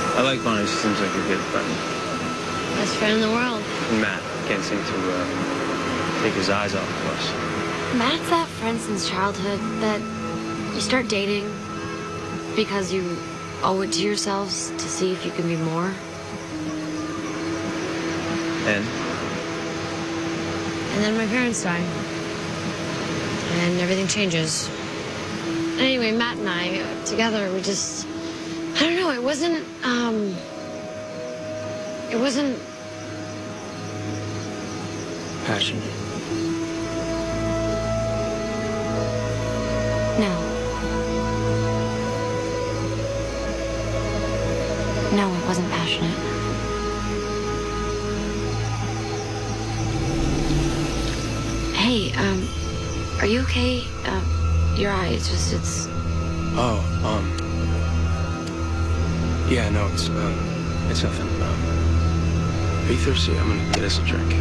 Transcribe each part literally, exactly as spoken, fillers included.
I like Bonnie. She seems like a good friend. Best friend in the world. And Matt can't seem to uh, take his eyes off of us. Matt's that friend since childhood that you start dating because you owe it to yourselves to see if you can be more. And? And then my parents die. And everything changes. Anyway, Matt and I, uh, together, we just... I don't know, it wasn't, um... It wasn't... Passionate. No. No, it wasn't passionate. Hey, um, are you okay? Uh, your eye, it's just, it's... Oh, um... Yeah, no, it's, uh, it's nothing. Um, are you thirsty? I'm gonna get us a drink.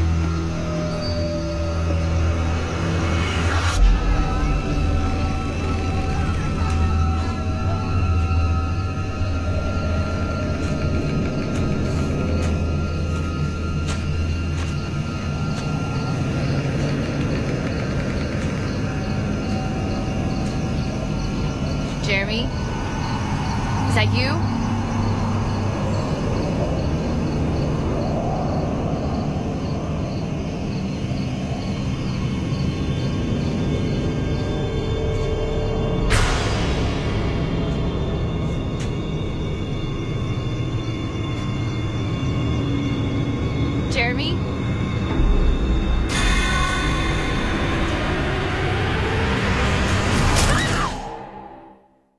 Jeremy? Is that you?